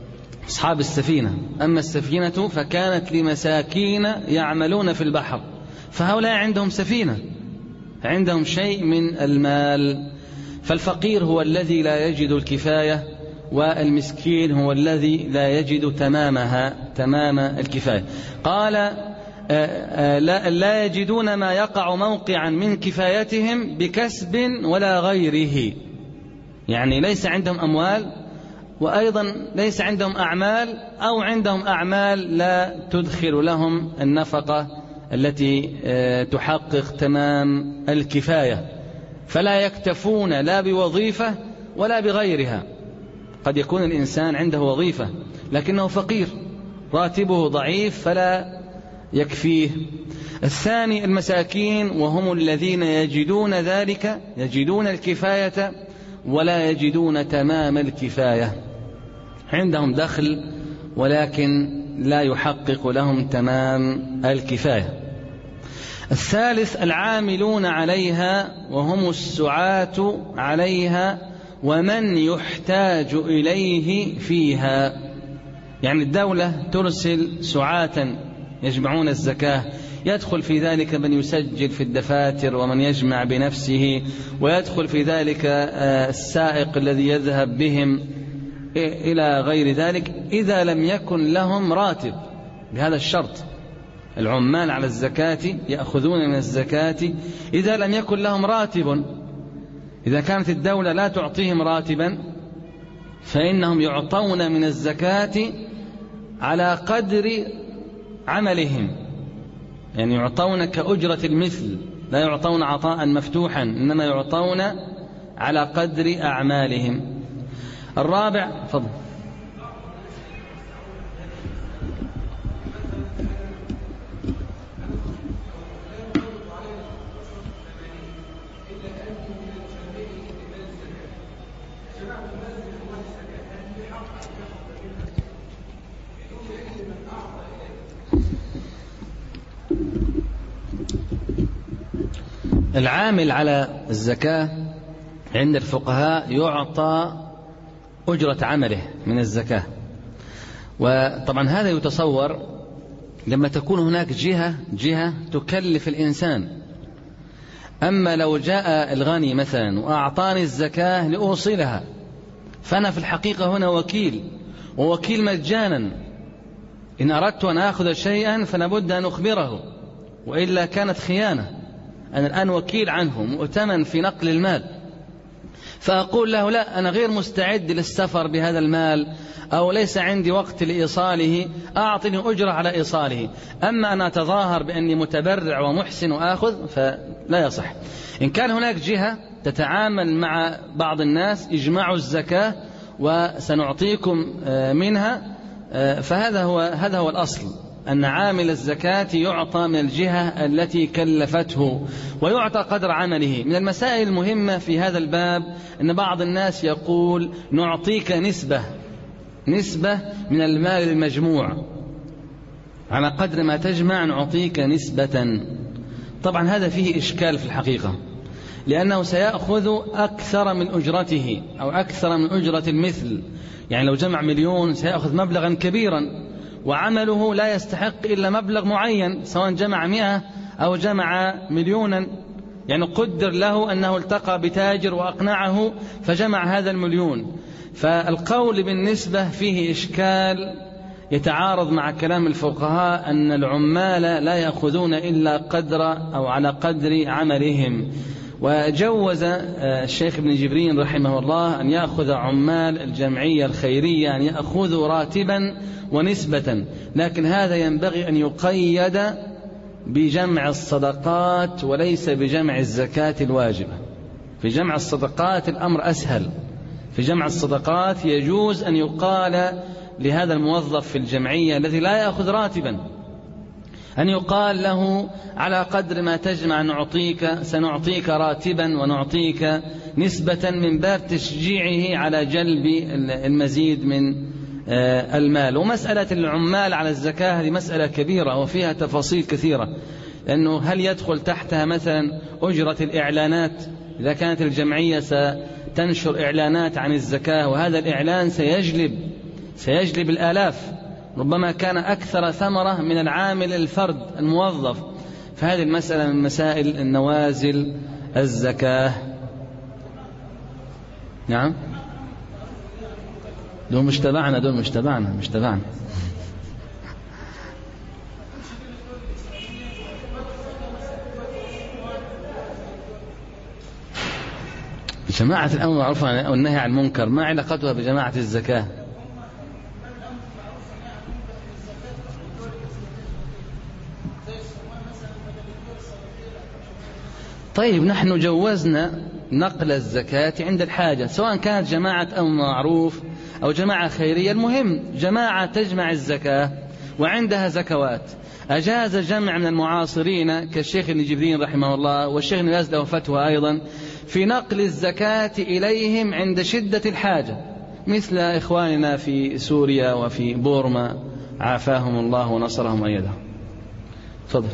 أصحاب السفينة. أما السفينة فكانت لمساكين يعملون في البحر، فهؤلاء عندهم سفينة، عندهم شيء من المال. فالفقير هو الذي لا يجد الكفاية، والمسكين هو الذي لا يجد تمامها تمام الكفاية. قال لا يجدون ما يقع موقعا من كفايتهم بكسب ولا غيره، يعني ليس عندهم أموال، وأيضا ليس عندهم أعمال، أو عندهم أعمال لا تدخل لهم النفقة التي تحقق تمام الكفاية، فلا يكتفون لا بوظيفة ولا بغيرها. قد يكون الإنسان عنده وظيفة لكنه فقير، راتبه ضعيف فلا يكفيه. الثاني المساكين، وهم الذين يجدون ذلك، يجدون الكفاية ولا يجدون تمام الكفاية، عندهم دخل ولكن لا يحقق لهم تمام الكفاية. الثالث العاملون عليها، وهم السعاة عليها ومن يحتاج إليه فيها، يعني الدولة ترسل سعاة يجمعون الزكاة، يدخل في ذلك من يسجل في الدفاتر ومن يجمع بنفسه، ويدخل في ذلك السائق الذي يذهب بهم إلى غير ذلك، إذا لم يكن لهم راتب بهذا الشرط. العمال على الزكاة يأخذون من الزكاة إذا لم يكن لهم راتب. إذا كانت الدولة لا تعطيهم راتبا فإنهم يعطون من الزكاة على قدر عملهم، يعني يعطون كأجرة المثل، لا يعطون عطاء مفتوحا، إنما يعطون على قدر أعمالهم. الرابع فضل. العامل على الزكاة عند الفقهاء يعطى أجرة عمله من الزكاة، وطبعا هذا يتصور لما تكون هناك جهة جهة تكلف الإنسان. أما لو جاء الغني مثلا وأعطاني الزكاة لأوصلها، فأنا في الحقيقة هنا وكيل، ووكيل مجانا. إن أردت أن أخذ شيئا فلابد أن أخبره، وإلا كانت خيانة. أنا الآن وكيل عنه مؤتمن في نقل المال، فأقول له لا، أنا غير مستعد للسفر بهذا المال، أو ليس عندي وقت لإيصاله، أعطني أجرة على إيصاله. أما أن أتظاهر بأني متبرع ومحسن وآخذ فلا يصح. إن كان هناك جهة تتعامل مع بعض الناس، اجمعوا الزكاة وسنعطيكم منها، فهذا هو هذا هو الأصل، أن عامل الزكاة يعطى من الجهة التي كلفته ويعطى قدر عمله. من المسائل المهمة في هذا الباب أن بعض الناس يقول نعطيك نسبة نسبة من المال المجموع، على قدر ما تجمع نعطيك نسبة. طبعا هذا فيه إشكال في الحقيقة، لأنه سيأخذ أكثر من أجرته أو أكثر من أجرة المثل. يعني لو جمع مليون سيأخذ مبلغا كبيرا، وعمله لا يستحق إلا مبلغ معين، سواء جمع مئة أو جمع مليونا. يعني قدر له أنه التقى بتاجر وأقنعه فجمع هذا المليون. فالقول بالنسبة فيه إشكال يتعارض مع كلام الفقهاء أن العمال لا يأخذون إلا قدر أو على قدر عملهم. وجوز الشيخ ابن جبرين رحمه الله أن يأخذ عمال الجمعية الخيرية أن يأخذوا راتبا ونسبة، لكن هذا ينبغي أن يقيد بجمع الصدقات وليس بجمع الزكاة الواجبة. في جمع الصدقات الأمر أسهل، في جمع الصدقات يجوز أن يقال لهذا الموظف في الجمعية الذي لا يأخذ راتبا، أن يقال له على قدر ما تجمع نعطيك سنعطيك راتبا ونعطيك نسبة، من باب تشجيعه على جلب المزيد من المال. ومسألة العمال على الزكاة هذه مسألة كبيرة وفيها تفاصيل كثيرة، لأنه هل يدخل تحتها مثلا أجرة الإعلانات؟ إذا كانت الجمعية ستنشر إعلانات عن الزكاة وهذا الإعلان سيجلب سيجلب الآلاف، ربما كان أكثر ثمرة من العامل الفرد الموظف. فهذه المسألة من مسائل النوازل الزكاة. نعم، دول مش تبعنا، دول مش تبعنا مش تبعنا جماعة الأمر بالمعروف والنهي عن المنكر ما علاقتها بجماعة الزكاة؟ طيب نحن جوزنا نقل الزكاة عند الحاجة، سواء كانت جماعة أمر معروف أو جماعة خيرية، المهم جماعة تجمع الزكاة وعندها زكوات. أجاز جمع من المعاصرين كالشيخ ابن جبرين رحمه الله والشيخ ابن باز له فتوى أيضا في نقل الزكاة إليهم عند شدة الحاجة، مثل إخواننا في سوريا وفي بورما عافاهم الله ونصرهم وأيدهم. تفضل.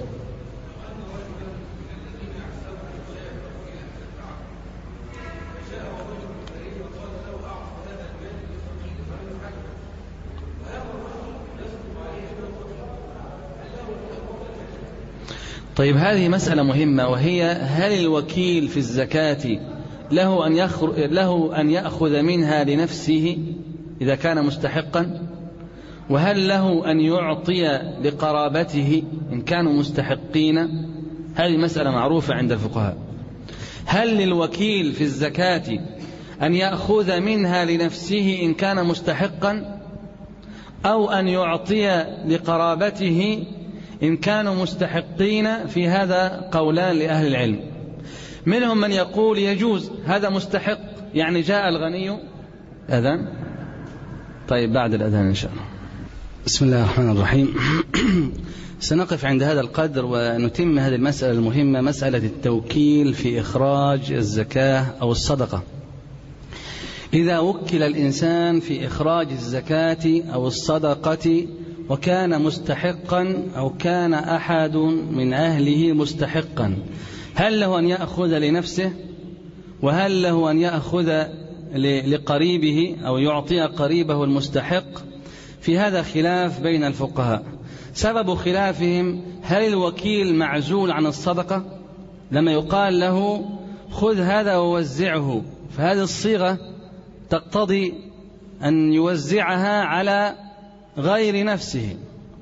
طيب هذه مسألة مهمة، وهي هل الوكيل في الزكاة له أن له أن يأخذ منها لنفسه إذا كان مستحقا، وهل له أن يعطي لقرابته إن كانوا مستحقين؟ هذه مسألة معروفة عند الفقهاء. هل للوكيل في الزكاة أن يأخذ منها لنفسه إن كان مستحقا، أو أن يعطي لقرابته إن كانوا مستحقين؟ في هذا قولان لأهل العلم، منهم من يقول يجوز، هذا مستحق يعني جاء الغني. أذان؟ طيب بعد الأذان إن شاء الله. بسم الله الرحمن الرحيم. سنقف عند هذا القدر ونتم هذه المسألة المهمة، مسألة التوكيل في إخراج الزكاة أو الصدقة. إذا وكل الإنسان في إخراج الزكاة أو الصدقة وكان مستحقا أو كان أحد من أهله مستحقا، هل له أن يأخذ لنفسه، وهل له أن يأخذ لقريبه أو يعطي قريبه المستحق؟ في هذا خلاف بين الفقهاء. سبب خلافهم هل الوكيل معزول عن الصدقة؟ لما يقال له خذ هذا ووزعه، فهذه الصيغة تقتضي أن يوزعها على غير نفسه.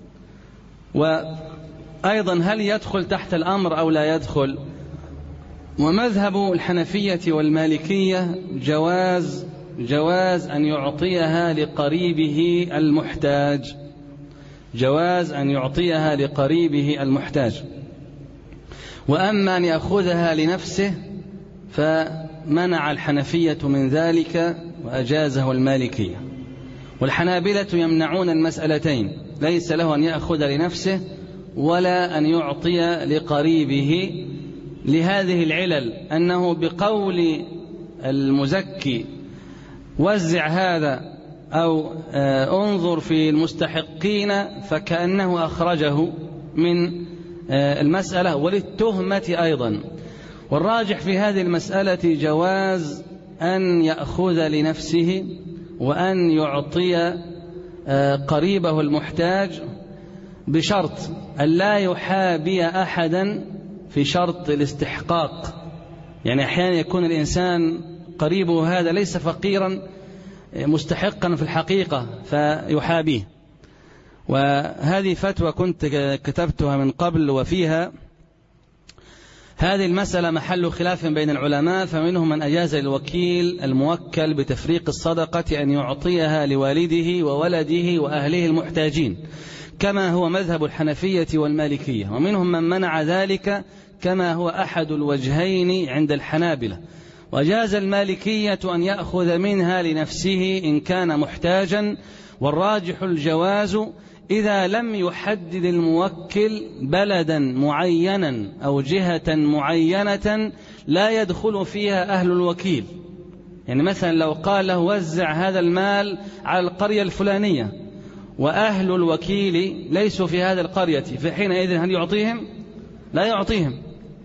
وأيضا هل يدخل تحت الأمر أو لا يدخل؟ ومذهب الحنفية والمالكية جواز جواز أن يعطيها لقريبه المحتاج، جواز أن يعطيها لقريبه المحتاج. وأما أن يأخذها لنفسه فمنع الحنفية من ذلك وأجازه المالكية. والحنابلة يمنعون المسألتين، ليس له أن يأخذ لنفسه ولا أن يعطي لقريبه، لهذه العلل: أنه بقول المزكي وزع هذا أو انظر في المستحقين فكأنه أخرجه من المسألة، وللتهمة أيضا. والراجح في هذه المسألة جواز أن يأخذ لنفسه وأن يعطي قريبه المحتاج، بشرط أن لا يحابي أحدا في شرط الاستحقاق. يعني أحيانا يكون الإنسان قريبه هذا ليس فقيرا مستحقا في الحقيقة فيحابيه. وهذه فتوى كنت كتبتها من قبل، وفيها هذه المسألة محل خلاف بين العلماء، فمنهم من أجاز الوكيل الموكل بتفريق الصدقة أن يعطيها لوالده وولده وأهله المحتاجين، كما هو مذهب الحنفية والمالكية. ومنهم من منع ذلك، كما هو أحد الوجهين عند الحنابلة. وجاز المالكية أن يأخذ منها لنفسه إن كان محتاجا، والراجح الجواز إذا لم يحدد الموكل بلدا معينا أو جهة معينة لا يدخل فيها أهل الوكيل. يعني مثلا لو قال له وزع هذا المال على القرية الفلانية وأهل الوكيل ليسوا في هذه القرية، فحينئذ هل يعطيهم؟ لا يعطيهم،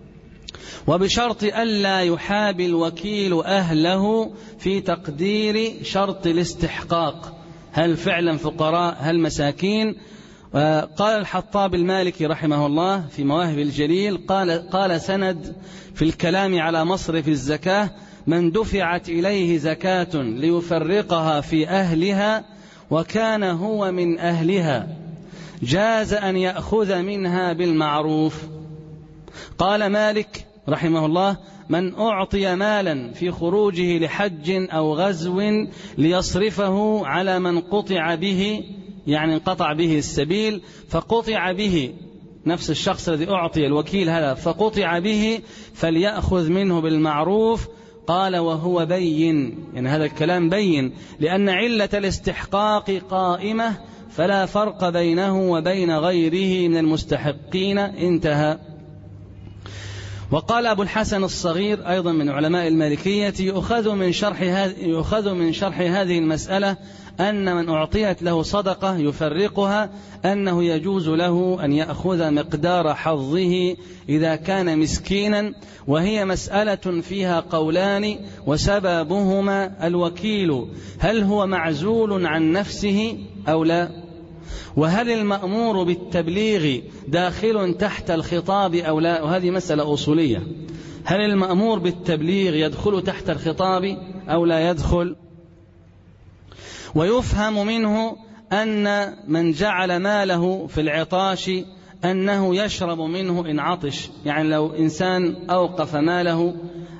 وبشرط ألا يحابي الوكيل أهله في تقدير شرط الاستحقاق. هل فعلا فقراء هل مساكين؟ قال الحطاب المالكي رحمه الله في مواهب الجليل قال, قال سند في الكلام على مصرف الزكاة: من دفعت إليه زكاة ليفرقها في أهلها وكان هو من أهلها جاز أن يأخذ منها بالمعروف. قال مالك رحمه الله: من أعطي مالا في خروجه لحج أو غزو ليصرفه على من قطع به، يعني انقطع به السبيل فقطع به، نفس الشخص الذي أعطي الوكيل هذا فقطع به، فليأخذ منه بالمعروف. قال: وهو بين، يعني هذا الكلام بين، لأن علة الاستحقاق قائمة فلا فرق بينه وبين غيره من المستحقين. انتهى. وقال أبو الحسن الصغير أيضا من علماء المالكية: يؤخذ من شرح يؤخذ من شرح هذه المسألة أن من أعطيت له صدقة يفرقها أنه يجوز له أن يأخذ مقدار حظه إذا كان مسكينا، وهي مسألة فيها قولان وسببهما الوكيل هل هو معزول عن نفسه أو لا، وهل المأمور بالتبليغ داخل تحت الخطاب أو لا، وهذه مسألة أصولية، هل المأمور بالتبليغ يدخل تحت الخطاب أو لا يدخل. ويفهم منه أن من جعل ماله في العطاش أنه يشرب منه إن عطش، يعني لو إنسان أوقف ماله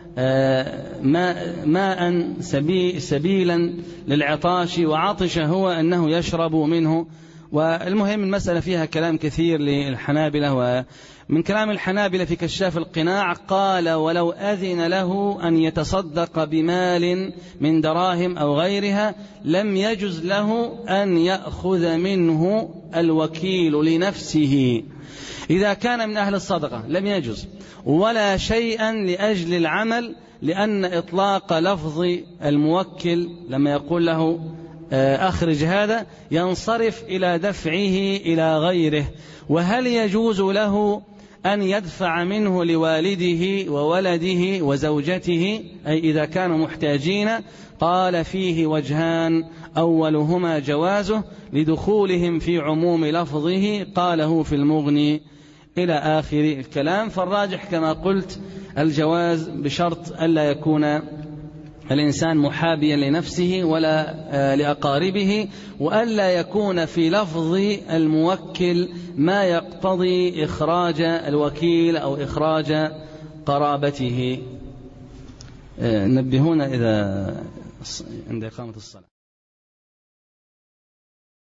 ماء سبيلا للعطاش وعطش هو أنه يشرب منه. والمهم المسألة فيها كلام كثير للحنابلة، ومن كلام الحنابلة في كشاف القناع قال: ولو أذن له أن يتصدق بمال من دراهم أو غيرها لم يجز له أن يأخذ منه الوكيل لنفسه إذا كان من أهل الصدقة، لم يجز ولا شيئا لأجل العمل، لأن إطلاق لفظ الموكل لما يقول له أخرج هذا ينصرف إلى دفعه إلى غيره. وهل يجوز له أن يدفع منه لوالده وولده وزوجته أي إذا كانوا محتاجين؟ قال: فيه وجهان، أولهما جوازه لدخولهم في عموم لفظه، قاله في المغني، إلى آخر الكلام. فالراجح كما قلت الجواز بشرط ألا يكون الإنسان محابيا لنفسه ولا لأقاربه، وألا يكون في لفظ الموكل ما يقتضي إخراج الوكيل أو إخراج قرابته. نبهونا إذا عند إقامة الصلاة.